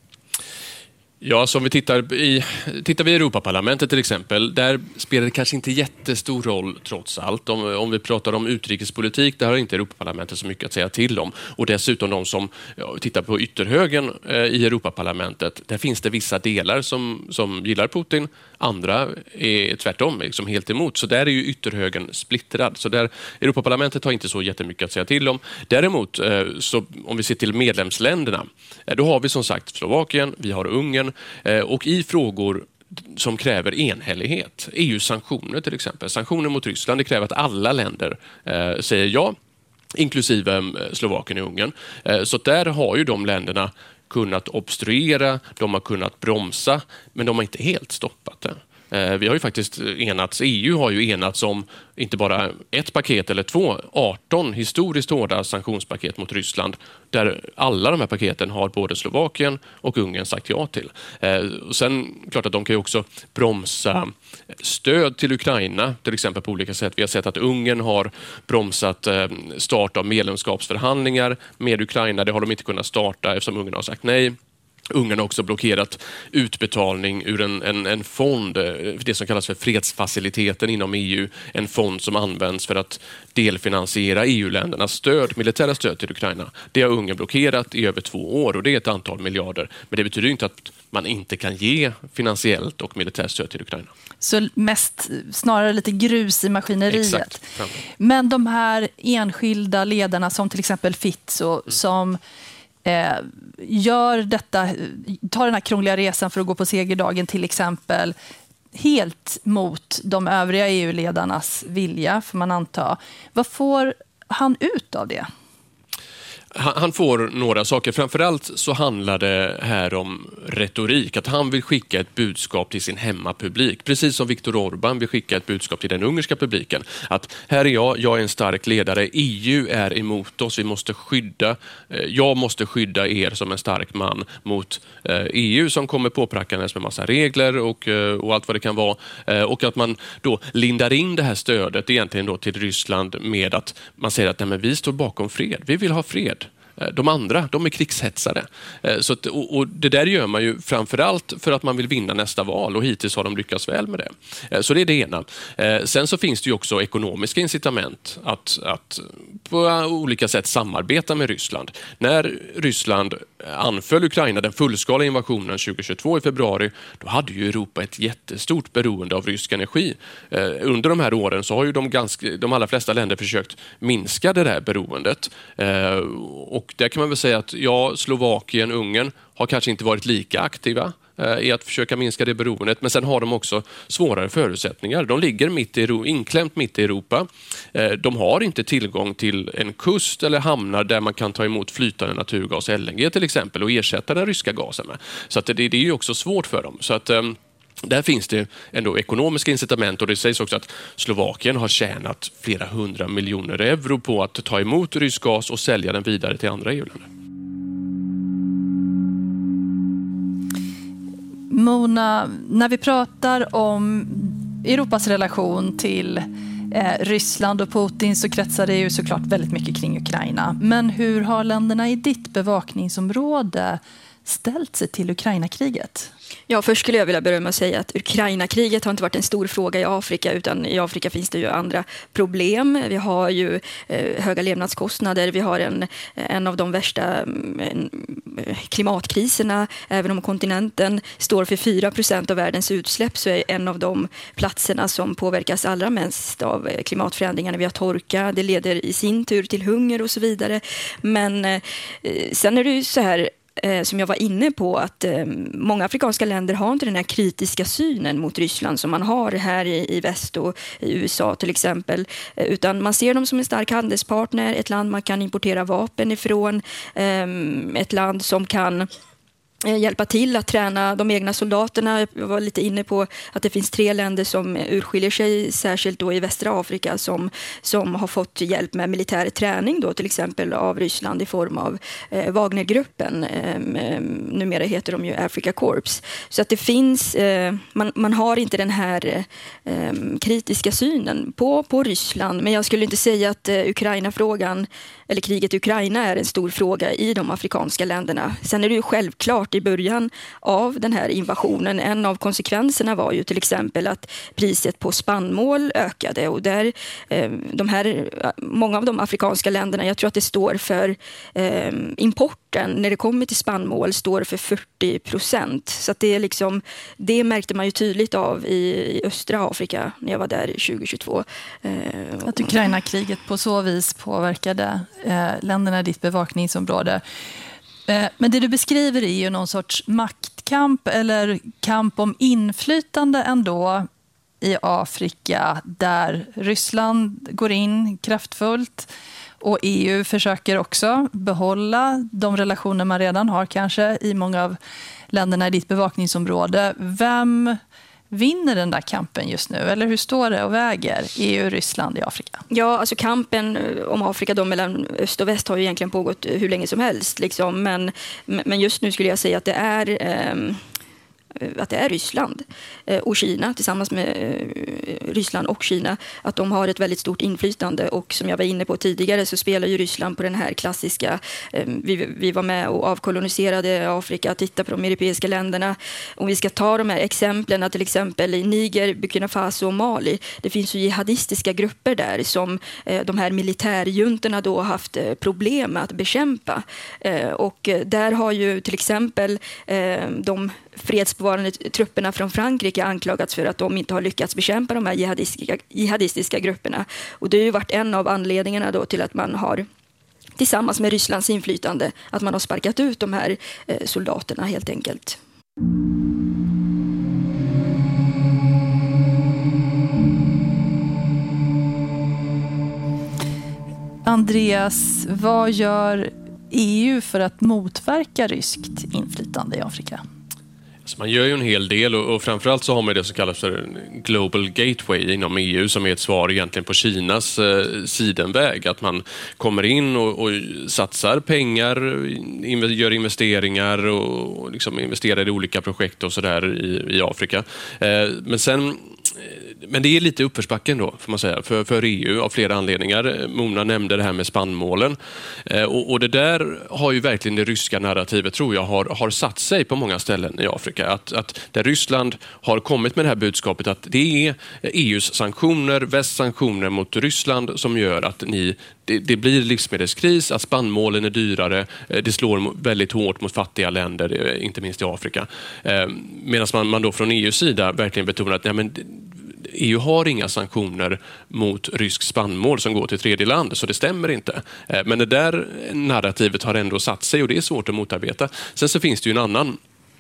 Ja, så om vi tittar vi i Europaparlamentet till exempel, där spelar det kanske inte jättestor roll trots allt. Om vi pratar om utrikespolitik, där har inte Europaparlamentet så mycket att säga till om. Och dessutom de som tittar på ytterhögen i Europaparlamentet, där finns det vissa delar som gillar Putin, andra är tvärtom liksom helt emot. Så där är ju ytterhögen splittrad. Så där Europaparlamentet har inte så jättemycket att säga till om. Däremot, så om vi ser till medlemsländerna, då har vi som sagt Slovakien, vi har Ungern, och i frågor som kräver enhällighet, EU-sanktioner till exempel, sanktioner mot Ryssland, det kräver att alla länder säger ja, inklusive Slovakien och Ungern. Så där har ju de länderna kunnat obstruera, de har kunnat bromsa, men de har inte helt stoppat det. Vi har ju faktiskt EU har ju enats om inte bara ett paket eller 18 historiskt hårda sanktionspaket mot Ryssland, där alla de här paketen har både Slovakien och Ungern sagt ja till. Och sen klart att de kan ju också bromsa stöd till Ukraina, till exempel på olika sätt. Vi har sett att Ungern har bromsat start av medlemskapsförhandlingar med Ukraina. Det har de inte kunnat starta eftersom Ungern har sagt nej. Ungern har också blockerat utbetalning ur en fond, det som kallas för fredsfaciliteten inom EU, en fond som används för att delfinansiera EU-ländernas militära stöd till Ukraina. Det har Ungern blockerat i över 2 år och det är ett antal miljarder. Men det betyder inte att man inte kan ge finansiellt och militärt stöd till Ukraina. Så snarare lite grus i maskineriet. Exakt. Men de här enskilda ledarna som till exempel Fico som tar den här krångliga resan för att gå på segerdagen till exempel helt mot de övriga EU-ledarnas vilja, får man anta. Vad får han ut av det? Han får några saker. Framförallt så handlar det här om retorik. Att han vill skicka ett budskap till sin hemmapublik. Precis som Viktor Orbán vill skicka ett budskap till den ungerska publiken. Att här är jag är en stark ledare. EU är emot oss. Jag måste skydda er som en stark man mot EU som kommer påprackandes med massa regler och allt vad det kan vara. Och att man då lindar in det här stödet egentligen då till Ryssland med att man säger att nej, men vi står bakom fred. Vi vill ha fred. De andra, de är krigshetsare. Och det där gör man ju framförallt för att man vill vinna nästa val och hittills har de lyckats väl med det. Så det är det ena. Sen så finns det ju också ekonomiska incitament att på olika sätt samarbeta med Ryssland. När Ryssland anföll Ukraina, den fullskala invasionen 2022 i februari, då hade ju Europa ett jättestort beroende av rysk energi. Under de här åren så har ju de allra flesta länder försökt minska det där beroendet. Och där kan man väl säga att Slovakien, Ungern har kanske inte varit lika aktiva i att försöka minska det beroendet, men sen har de också svårare förutsättningar. De ligger inklämt mitt i Europa. De har inte tillgång till en kust eller hamnar där man kan ta emot flytande naturgas, LNG till exempel, och ersätta den ryska gasen med. Så att det är ju också svårt för dem. Så att där finns det ändå ekonomiska incitament, och det sägs också att Slovakien har tjänat flera 100 miljoner euro på att ta emot rysk gas och sälja den vidare till andra EU-länder. Mona, när vi pratar om Europas relation till Ryssland och Putin så kretsar det ju såklart väldigt mycket kring Ukraina. Men hur har länderna i ditt bevakningsområde ställt sig till Ukraina-kriget? Ja, först skulle jag vilja börja med att säga att Ukraina-kriget har inte varit en stor fråga i Afrika, utan i Afrika finns det ju andra problem. Vi har ju höga levnadskostnader, vi har en av de värsta klimatkriserna. Även om kontinenten står för 4% av världens utsläpp så är en av de platserna som påverkas allra mest av klimatförändringarna. Vi har torka, det leder i sin tur till hunger och så vidare. Men sen är det ju så här, som jag var inne på, att många afrikanska länder har inte den här kritiska synen mot Ryssland som man har här i väst och i USA till exempel, utan man ser dem som en stark handelspartner, ett land man kan importera vapen ifrån, ett land som kan hjälpa till att träna de egna soldaterna. Jag var lite inne på att det finns 3 länder som urskiljer sig, särskilt då i västra Afrika, som har fått hjälp med militär träning då, till exempel av Ryssland i form av Wagnergruppen. Numera heter de ju Africa Corps. Så att det finns, man har inte den här kritiska synen på Ryssland, men jag skulle inte säga att Ukraina-frågan eller kriget i Ukraina är en stor fråga i de afrikanska länderna. Sen är det ju självklart i början av den här invasionen, en av konsekvenserna var ju till exempel att priset på spannmål ökade, och där många av de afrikanska länderna, jag tror att det står för importen när det kommer till spannmål står för 40%. Så att det är liksom, det märkte man ju tydligt av i östra Afrika när jag var där 2022. Att Ukraina-kriget på så vis påverkade länderna i ditt bevakningsområde. Men det du beskriver är ju någon sorts maktkamp eller kamp om inflytande ändå i Afrika, där Ryssland går in kraftfullt och EU försöker också behålla de relationer man redan har kanske i många av länderna i ditt bevakningsområde. Vem vinner den där kampen just nu? Eller hur står det och väger EU och Ryssland i Afrika? Ja, alltså kampen om Afrika då mellan öst och väst har ju egentligen pågått hur länge som helst. Liksom. Men just nu skulle jag säga att det är Ryssland och Kina tillsammans med Ryssland och Kina, att de har ett väldigt stort inflytande, och som jag var inne på tidigare så spelar ju Ryssland på den här klassiska, vi var med och avkoloniserade Afrika, titta på de europeiska länderna. Om vi ska ta de här exemplen, till exempel i Niger, Burkina Faso och Mali, det finns ju jihadistiska grupper där som de här militärjuntorna då har haft problem med att bekämpa, och där har ju till exempel de fredsbevarande trupperna från Frankrike anklagats för att de inte har lyckats bekämpa de här jihadistiska grupperna. Och det har ju varit en av anledningarna då till att man har tillsammans med Rysslands inflytande, att man har sparkat ut de här soldaterna helt enkelt. Andreas, vad gör EU för att motverka ryskt inflytande i Afrika? Så man gör ju en hel del och framförallt så har man det som kallas för Global Gateway inom EU som är ett svar egentligen på Kinas sidenväg. Att man kommer in och satsar pengar, gör investeringar och liksom investerar i olika projekt och sådär i Afrika. Men det är lite uppförsbacken då, får man säga, för EU av flera anledningar. Mona nämnde det här med spannmålen. Och det där har ju verkligen det ryska narrativet, tror jag, har satt sig på många ställen i Afrika. Att där Ryssland har kommit med det här budskapet att det är EUs sanktioner, västs sanktioner mot Ryssland som gör att det blir livsmedelskris, att spannmålen är dyrare, det slår väldigt hårt mot fattiga länder, inte minst i Afrika. Medan man då från EUs sida verkligen betonar att EU har inga sanktioner mot rysk spannmål som går till tredje land, så det stämmer inte. Men det där narrativet har ändå satt sig och det är svårt att motarbeta. Sen så finns det ju en annan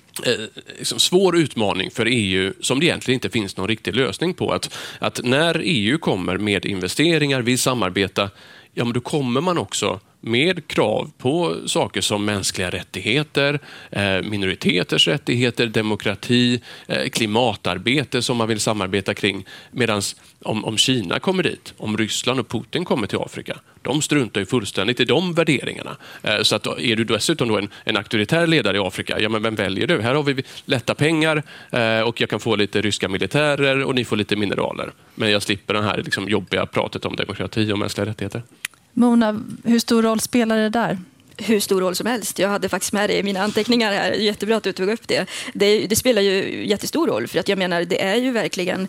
svår utmaning för EU som det egentligen inte finns någon riktig lösning på. Att när EU kommer med investeringar, vill samarbeta, ja men då kommer man också med krav på saker som mänskliga rättigheter, minoriteters rättigheter, demokrati, klimatarbete som man vill samarbeta kring. Medan om Kina kommer dit, om Ryssland och Putin kommer till Afrika, de struntar ju fullständigt i de värderingarna. Så att är du dessutom då en auktoritär ledare i Afrika, ja men vem väljer du? Här har vi lätta pengar och jag kan få lite ryska militärer och ni får lite mineraler. Men jag slipper den här liksom jobbiga pratet om demokrati och mänskliga rättigheter. Mona, hur stor roll spelar det där? Hur stor roll som helst. Jag hade faktiskt med det i mina anteckningar här. Jättebra att du tog upp det. Det spelar ju jättestor roll för att jag menar det är ju verkligen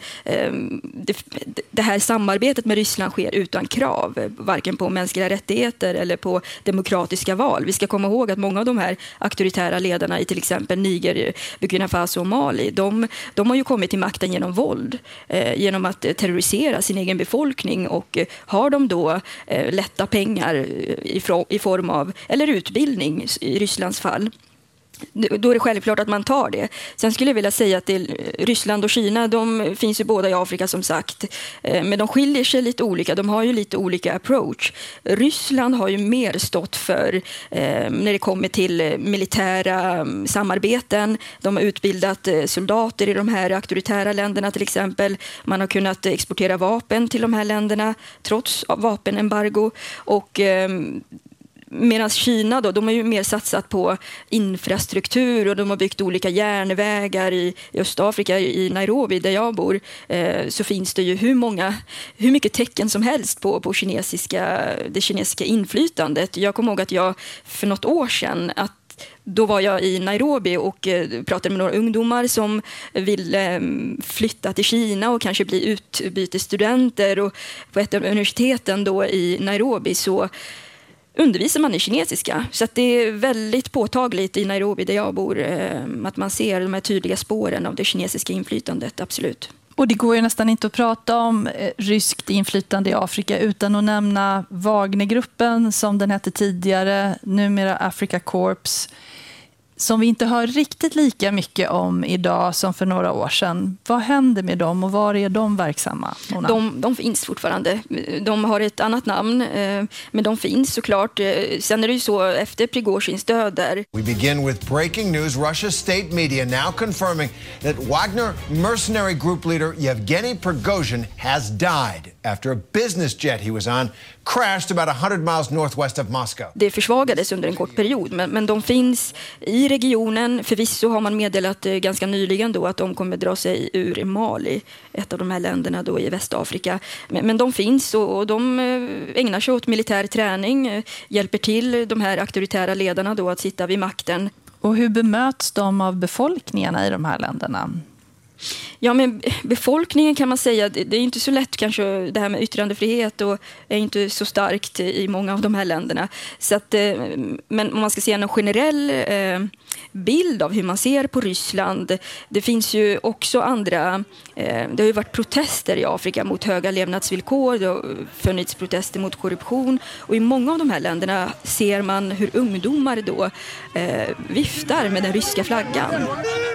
det här samarbetet med Ryssland sker utan krav, varken på mänskliga rättigheter eller på demokratiska val. Vi ska komma ihåg att många av de här auktoritära ledarna i till exempel Niger, Burkina Faso och Mali, de har ju kommit till makten genom våld, genom att terrorisera sin egen befolkning, och har de då lätta pengar i form av eller utbildning i Rysslands fall, då är det självklart att man tar det. Sen skulle jag vilja säga att Ryssland och Kina, de finns ju båda i Afrika som sagt, men de skiljer sig lite olika. De har ju lite olika approach. Ryssland har ju mer stått för när det kommer till militära samarbeten. De har utbildat soldater i de här auktoritära länderna till exempel. Man har kunnat exportera vapen till de här länderna trots vapenembargo, och medan Kina då, de har ju mer satsat på infrastruktur och de har byggt olika järnvägar i Östafrika, i Nairobi där jag bor, så finns det ju hur mycket tecken som helst på det kinesiska inflytandet. Jag kommer ihåg att jag för något år sedan då var jag i Nairobi och pratade med några ungdomar som ville flytta till Kina och kanske bli utbytesstudenter, och på ett av universiteten då i Nairobi så undervisar man i kinesiska. Så att det är väldigt påtagligt i Nairobi där jag bor att man ser de här tydliga spåren av det kinesiska inflytandet, absolut. Och det går ju nästan inte att prata om ryskt inflytande i Afrika utan att nämna Wagnergruppen som den hette tidigare, numera Africa Corps, som vi inte hör riktigt lika mycket om idag som för några år sedan. Vad händer med dem och var är de verksamma? De finns fortfarande. De har ett annat namn, men de finns såklart. Sen är det ju så efter Prigozjins död där. We begin with breaking news. Russia's state media now confirming that Wagner mercenary group leader Yevgeny Prigozhin has died after a business jet he was on crashed about 100 miles northwest of Moscow. Det försvagades under en kort period, men de finns i regionen. Förvisso har man meddelat ganska nyligen då att de kommer dra sig ur Mali, ett av de här länderna då i Västafrika. Men de finns och de ägnar sig åt militär träning, hjälper till de här auktoritära ledarna då att sitta vid makten. Och hur bemöts de av befolkningarna i de här länderna? Ja, men befolkningen kan man säga, det är inte så lätt kanske, det här med yttrandefrihet och är inte så starkt i många av de här länderna. Så att, men om man ska se en generell bild av hur man ser på Ryssland, det finns ju också andra, det har ju varit protester i Afrika mot höga levnadsvillkor, det har funnits protester mot korruption, och i många av de här länderna ser man hur ungdomar då viftar med den ryska flaggan.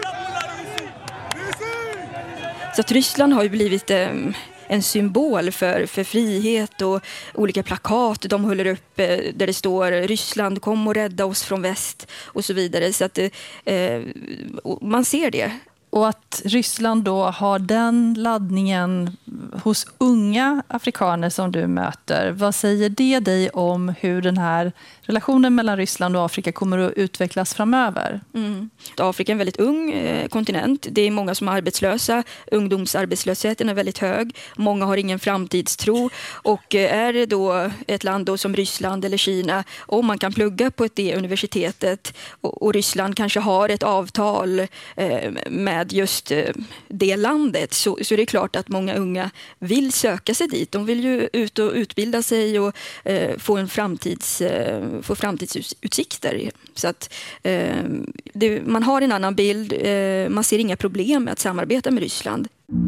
Så att Ryssland har ju blivit en symbol för frihet, och olika plakat de håller upp där det står Ryssland, kom och rädda oss från väst och så vidare. Så att man ser det. Och att Ryssland då har den laddningen hos unga afrikaner som du möter, vad säger det dig om hur den här relationen mellan Ryssland och Afrika kommer att utvecklas framöver? Afrika är en väldigt ung kontinent. Det är många som är arbetslösa. Ungdomsarbetslösheten är väldigt hög. Många har ingen framtidstro. Och är det då ett land då som Ryssland eller Kina, om man kan plugga på det universitetet och Ryssland kanske har ett avtal med just det landet, så är det klart att många unga vill söka sig dit. De vill ju ut och utbilda sig och få framtidsutsikter. Så att man har en annan bild. Man ser inga problem med att samarbeta med Ryssland.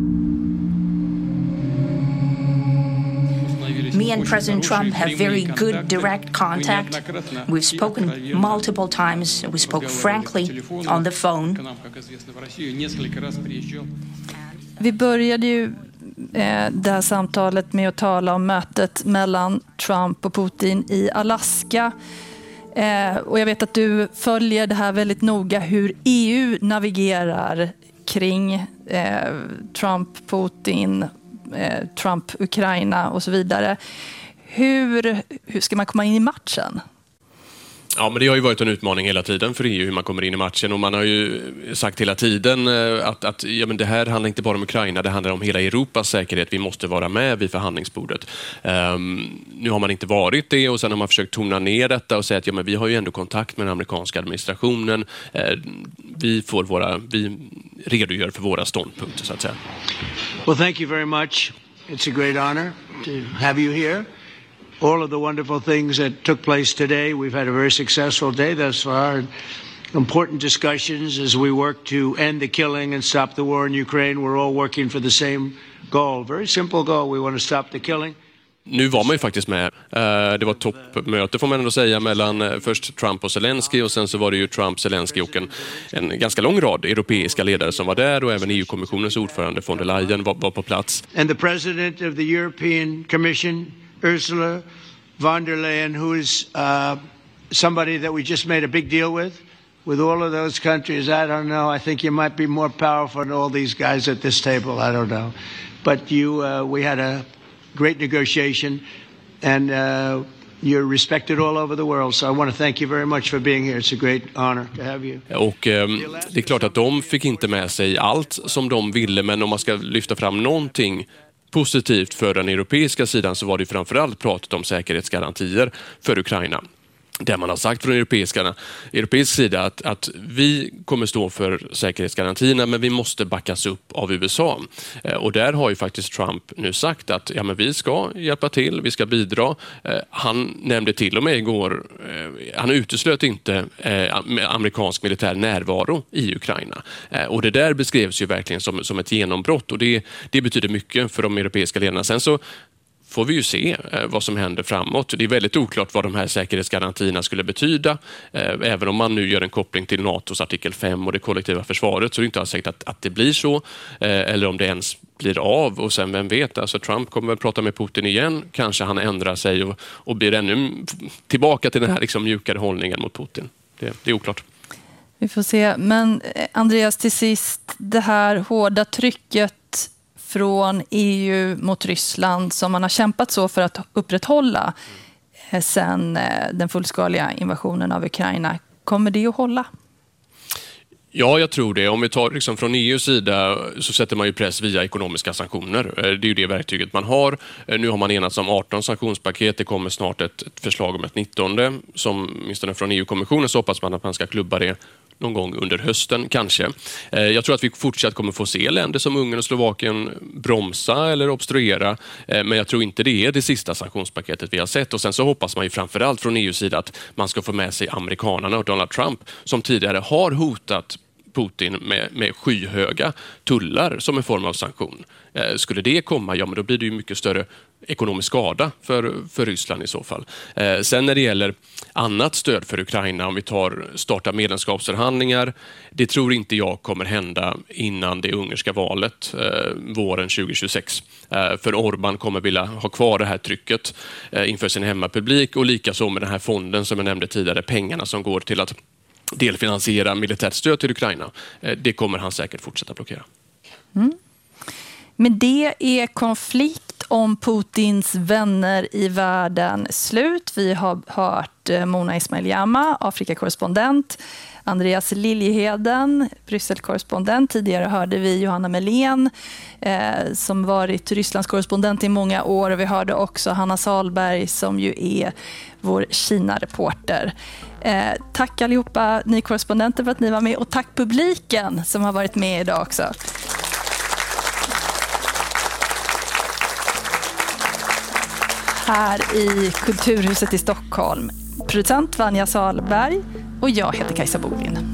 Me and President Trump have very good direct contact. We've spoken multiple times. We spoke frankly on the phone. Vi började ju det här samtalet med att tala om mötet mellan Trump och Putin i Alaska. Och jag vet att du följer det här väldigt noga, hur EU navigerar kring Trump, Putin, Trump, Ukraina och så vidare. Hur ska man komma in i matchen? Ja, men det har ju varit en utmaning hela tiden för EU hur man kommer in i matchen, och man har ju sagt hela tiden att ja, men det här handlar inte bara om Ukraina, det handlar om hela Europas säkerhet. Vi måste vara med vid förhandlingsbordet. Nu har man inte varit det, och sen har man försökt tona ner detta och säga att ja, men vi har ju ändå kontakt med den amerikanska administrationen. Vi redogör för våra ståndpunkter, så att säga. Well, thank you very much. It's a great honor to have you here. All of the wonderful things that took place today. We've had a very successful day thus far. Important discussions as we work to end the killing and stop the war in Ukraine. We're all working for the same goal. Very simple goal. We want to stop the killing. Nu var man ju faktiskt med. Det var ett toppmöte får man ändå säga mellan först Trump och Zelensky, och sen så var det ju Trump, Zelensky och en ganska lång rad europeiska ledare som var där, och även EU-kommissionens ordförande von der Leyen var på plats. And the president of the European Commission, Ursula von der Leyen, who is somebody that we just made a big deal with all of those countries. I don't know. I think you might be more powerful than all these guys at this table. I don't know. But we had a great negotiation, and you're respected all over the world. So I want to thank you very much for being here. It's a great honor to have you. Och det är klart att de fick inte med sig allt som de ville, men om man ska lyfta fram någonting positivt för den europeiska sidan, så var det framförallt pratat om säkerhetsgarantier för Ukraina. Där man har sagt från europeisk sida att vi kommer stå för säkerhetsgarantierna, men vi måste backas upp av USA. Och där har ju faktiskt Trump nu sagt att ja, men vi ska hjälpa till, vi ska bidra. Han nämnde till och med igår, han uteslöt inte amerikansk militär närvaro i Ukraina. Och det där beskrevs ju verkligen som ett genombrott, och det betyder mycket för de europeiska ledarna. Sen så får vi ju se vad som händer framåt. Det är väldigt oklart vad de här säkerhetsgarantierna skulle betyda. Även om man nu gör en koppling till NATOs artikel 5 och det kollektiva försvaret, så är det inte alls säkert att det blir så. Eller om det ens blir av. Och sen, vem vet, alltså Trump kommer väl prata med Putin igen. Kanske han ändrar sig och blir ännu tillbaka till den här liksom mjukare hållningen mot Putin. Det är oklart. Vi får se. Men Andreas, till sist, det här hårda trycket från EU mot Ryssland som man har kämpat så för att upprätthålla sedan den fullskaliga invasionen av Ukraina. Kommer det att hålla? Ja, jag tror det. Om vi tar liksom från EUs sida, så sätter man ju press via ekonomiska sanktioner. Det är ju det verktyget man har. Nu har man enats om 18 sanktionspaket. Det kommer snart ett förslag om ett 19:e, som åtminstone från EU-kommissionen så hoppas man att man ska klubba det någon gång under hösten kanske. Jag tror att vi fortsatt kommer få se länder som Ungern och Slovakien bromsa eller obstruera, men jag tror inte det är det sista sanktionspaketet vi har sett. Och sen så hoppas man ju framförallt från EU:s sida att man ska få med sig amerikanerna och Donald Trump som tidigare har hotat Putin med skyhöga tullar som en form av sanktion. Skulle det komma, ja men då blir det ju mycket större ekonomisk skada för Ryssland i så fall. Sen när det gäller annat stöd för Ukraina, om vi startar medlemskapsförhandlingar, det tror inte jag kommer hända innan det ungerska valet våren 2026. För Orbán kommer vilja ha kvar det här trycket inför sin hemmapublik, och likaså med den här fonden som jag nämnde tidigare, pengarna som går till att delfinansiera militärt stöd till Ukraina. Det kommer han säkert fortsätta blockera. Med det är konflikt om Putins vänner i världen slut. Vi har hört Mona Ismail-Jama, Afrikakorrespondent, Andreas Liljeheden, Brysselkorrespondent. Tidigare hörde vi Johanna Melén som varit Rysslands korrespondent i många år, och vi hörde också Hanna Salberg som ju är vår Kina-reporter. Tack allihopa, ni korrespondenter, för att ni var med, och tack publiken som har varit med idag också. Här i Kulturhuset i Stockholm. Producent Vanja Salberg och jag heter Kajsa Bolin.